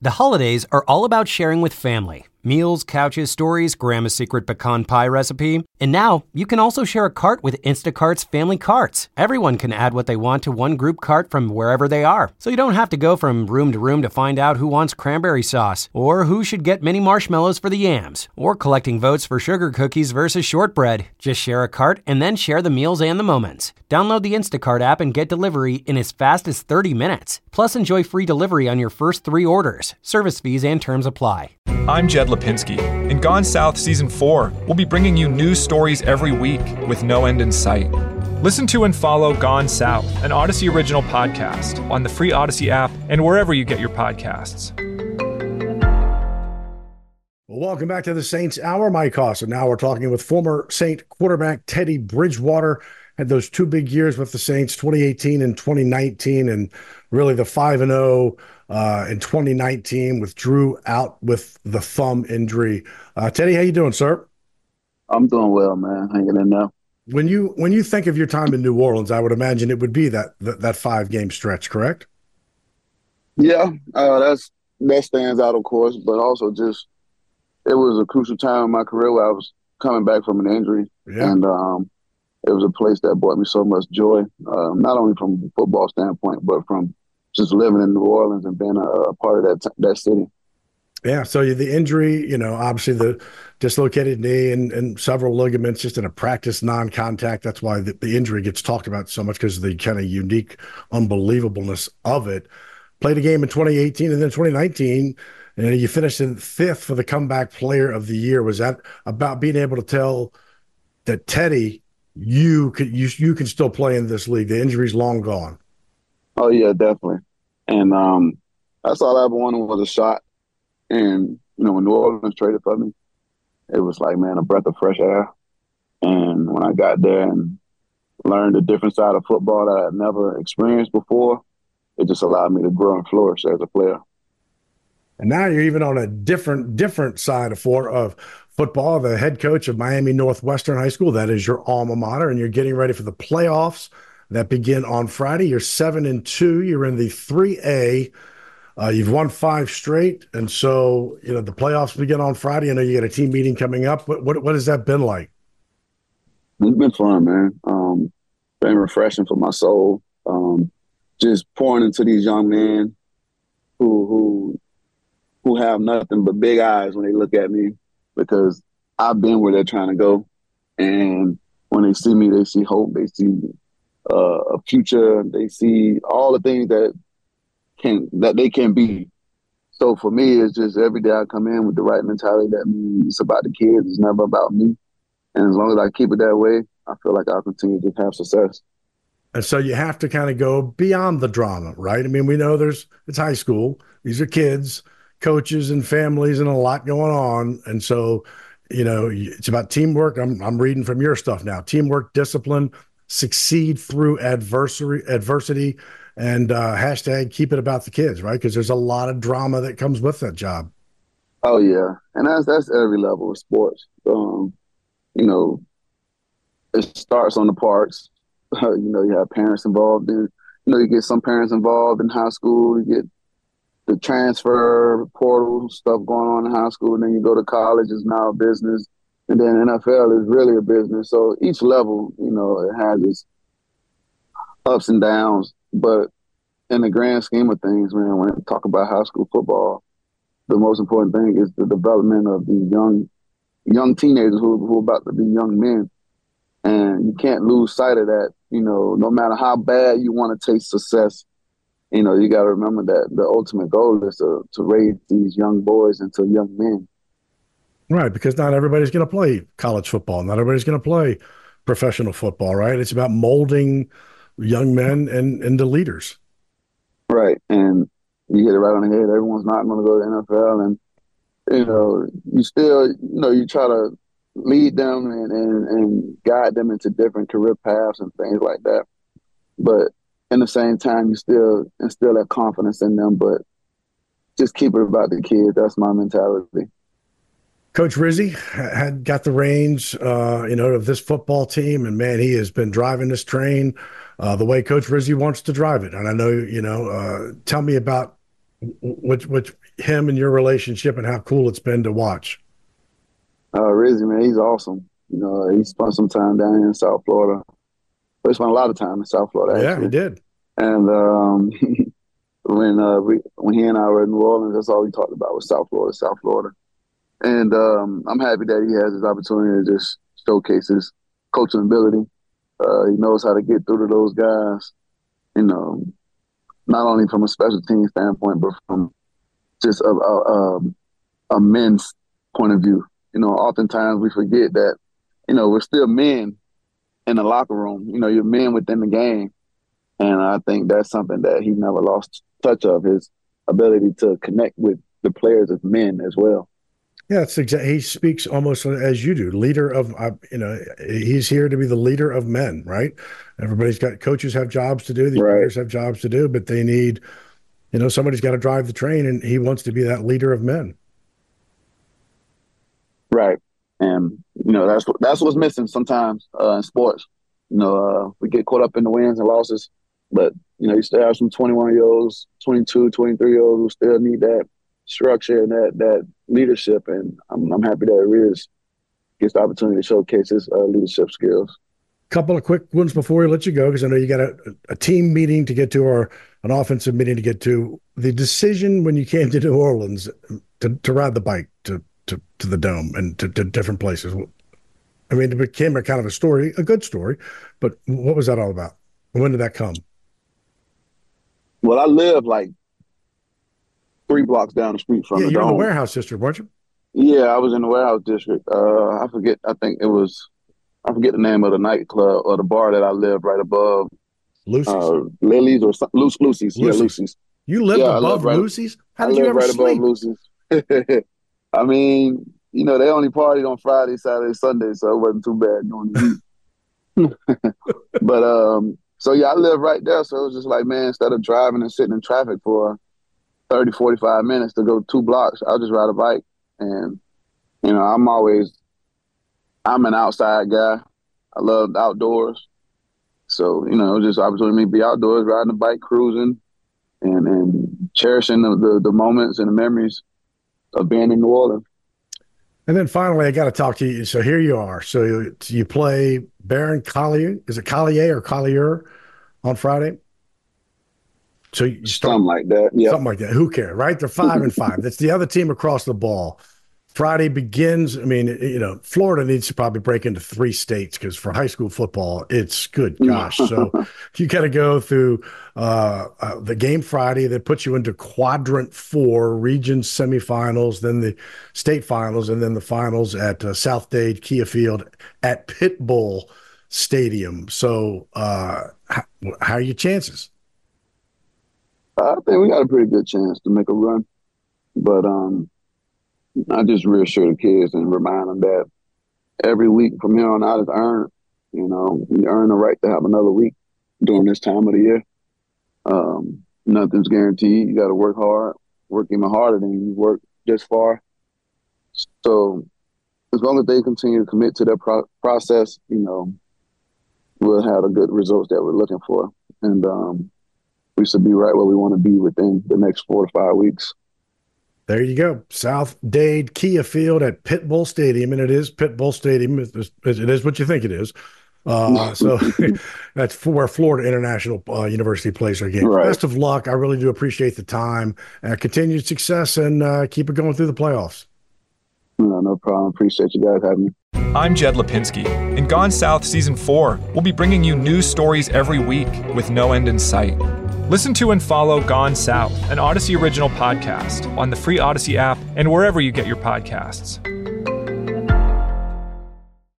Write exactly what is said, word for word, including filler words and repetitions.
The holidays are all about sharing with family. Meals, couches, stories, Grandma's secret pecan pie recipe. And now, you can also share a cart with Instacart's Family Carts. Everyone can add what they want to one group cart from wherever they are. So you don't have to go from room to room to find out who wants cranberry sauce, or who should get mini marshmallows for the yams, or collecting votes for sugar cookies versus shortbread. Just share a cart and then share the meals and the moments. Download the Instacart app and get delivery in as fast as thirty minutes. Plus, enjoy free delivery on your first three orders. Service fees and terms apply. I'm Jed Lipinski. In Gone South Season four, we'll be bringing you news stories every week with no end in sight. Listen to and follow Gone South, an Odyssey original podcast, on the free Odyssey app and wherever you get your podcasts. Well, welcome back to the Saints Hour. Mike Hoss. And now we're talking with former Saint quarterback Teddy Bridgewater. Had those two big years with the Saints, twenty eighteen and twenty nineteen, and really the five and oh uh, in twenty nineteen with Drew out with the thumb injury. Uh, Teddy, how you doing, sir? I'm doing well, man. Hanging in there. When you when you think of your time in New Orleans, I would imagine it would be that that, that five game stretch, correct? Yeah, uh, that's that stands out, of course, but also just it was a crucial time in my career where I was coming back from an injury, yeah. and um, it was a place that brought me so much joy, um, not only from a football standpoint, but from just living in New Orleans and being a, a part of that t- that city. Yeah, so the injury, you know, obviously the dislocated knee and, and several ligaments just in a practice non-contact. That's why the, the injury gets talked about so much, because of the kind of unique unbelievableness of it. Played a game in twenty eighteen and then twenty nineteen, and you finished in fifth for the comeback player of the year. Was that about being able to tell that, Teddy, you could you you can still play in this league? The injury's long gone. Oh yeah, definitely. And um, that's all I ever wanted was a shot. And you know, when New Orleans traded for me, it was like, man, a breath of fresh air. And when I got there and learned a different side of football that I had never experienced before, it just allowed me to grow and flourish as a player. And now you're even on a different different side of for of football, the head coach of Miami Northwestern High School. That is your alma mater, and you're getting ready for the playoffs that begin on Friday. You're seven and two. You're in the three A. Uh, you've won five straight, and so you know the playoffs begin on Friday. I know you got a team meeting coming up. What what, what has that been like? It's been fun, man. Um, been refreshing for my soul. Um, just pouring into these young men who who who have nothing but big eyes when they look at me, because I've been where they're trying to go. And when they see me, they see hope. They see uh, a future. They see all the things that can that they can be. So for me, it's just every day I come in with the right mentality. That means it's about the kids. It's never about me. And as long as I keep it that way, I feel like I'll continue to have success. And so you have to kind of go beyond the drama, right? I mean, we know there's it's high school. These are kids, coaches and families, and a lot going on. And so, you know, it's about teamwork. I'm I'm reading from your stuff now. Teamwork, discipline, succeed through adversary adversity, and uh, hashtag keep it about the kids, right? Because there's a lot of drama that comes with that job. Oh yeah, and that's that's every level of sports. Um, you know, it starts on the parks. Uh, you know, you have parents involved in. You know, you get some parents involved in high school. You get the transfer portal stuff going on in high school, and then you go to college, it's now a business, and then N F L is really a business. So each level, you know, it has its ups and downs. But in the grand scheme of things, man, when I talk about high school football, the most important thing is the development of these young, young teenagers who who are about to be young men, and you can't lose sight of that. You know, no matter how bad you want to taste success, you know, you got to remember that the ultimate goal is to, to raise these young boys into young men. Right, because not everybody's going to play college football. Not everybody's going to play professional football, right? It's about molding young men and into leaders. Right, and you hit it right on the head. Everyone's not going to go to the N F L, and, you know, you still, you know, you try to lead them and, and, and guide them into different career paths and things like that. But in the same time, you still instill that confidence in them, but just keep it about the kids. That's my mentality. Coach Rizzi had got the reins, uh, you know, of this football team, and man, he has been driving this train uh, the way Coach Rizzi wants to drive it. And I know, you know, uh, tell me about Which, which him and your relationship and how cool it's been to watch. Uh, Rizzy, man, he's awesome. You know, he spent some time down here in South Florida. But he spent a lot of time in South Florida, actually. Yeah, he did. And um, when uh, we, when he and I were in New Orleans, that's all we talked about was South Florida, South Florida. And um, I'm happy that he has this opportunity to just showcase his coaching ability. Uh, he knows how to get through to those guys, you know, not only from a special team standpoint, but from just a, a, a, a men's point of view. You know, oftentimes we forget that, you know, we're still men in the locker room. You know, you're men within the game. And I think that's something that he never lost touch of, his ability to connect with the players as men as well. Yeah, it's exactly. He speaks almost as you do, leader of. Uh, you know, he's here to be the leader of men, right? Everybody's got coaches have jobs to do, the right. players have jobs to do, but they need, you know, somebody's got to drive the train, and he wants to be that leader of men. Right, and you know that's that's what's missing sometimes uh, in sports. You know, uh, we get caught up in the wins and losses, but you know, you still have some twenty-one year olds, twenty-two, twenty-three year olds who still need that structure and that that leadership, and I'm, I'm happy that Riz gets the opportunity to showcase his uh, leadership skills. Couple of quick ones before we let you go, because I know you got a, a team meeting to get to or an offensive meeting to get to. The decision when you came to New Orleans to, to ride the bike to, to, to the Dome and to, to different places. I mean, it became a kind of a story, a good story, but what was that all about? When did that come? Well, I live like three blocks down the street from yeah, the you're Dome. in the warehouse district, weren't you? Yeah, I was in the warehouse district. Uh, I forget. I think it was. I forget the name of the nightclub or the bar that I lived right above. Lucy's, uh, Lily's, or some, Lucy, Lucy's. Lucy's. Yeah, Lucy's. You lived yeah, above lived right, Lucy's? How did I you ever right sleep? above Lucy's. I mean, you know, they only partied on Friday, Saturday, Sunday, so it wasn't too bad during the week. But um, so yeah, I live right there, so it was just like, man, instead of driving and sitting in traffic for thirty, forty-five minutes to go two blocks, I'll just ride a bike. And, you know, I'm always, I'm an outside guy. I love the outdoors. So, you know, it was just an opportunity for me to be outdoors, riding a bike, cruising, and, and cherishing the, the, the moments and the memories of being in New Orleans. And then finally, I got to talk to you. So here you are. So you, you play Baron Collier. Is it Collier or Collier on Friday? So you start, something like that. Yeah, something like that. Who cares, right? They're five and five. That's the other team across the ball. Friday begins. I mean, you know, Florida needs to probably break into three states because for high school football, it's good gosh. So you got to go through uh, uh, the game Friday that puts you into quadrant four, region semifinals, then the state finals, and then the finals at uh, South Dade Kia Field at Pitbull Stadium. So uh, how, how are your chances? I think we got a pretty good chance to make a run, but um. I just reassure the kids and remind them that every week from here on out is earned. You know, you earn the right to have another week during this time of the year. Um, nothing's guaranteed. You got to work hard, work even harder than you work this far. So as long as they continue to commit to their pro- process, you know, we'll have the good results that we're looking for. And um, we should be right where we want to be within the next four to five weeks. There you go. South Dade Kia Field at Pitbull Stadium, and it is Pitbull Stadium. It is, it is what you think it is. Uh, so that's where Florida International uh, University plays their game. Right. Best of luck. I really do appreciate the time. Uh, continued success, and uh, keep it going through the playoffs. No, no problem. Appreciate you guys having me. I'm Jed Lipinski. In Gone South Season four, we'll be bringing you news stories every week with no end in sight. Listen to and follow Gone South, an Odyssey original podcast, on the free Odyssey app and wherever you get your podcasts.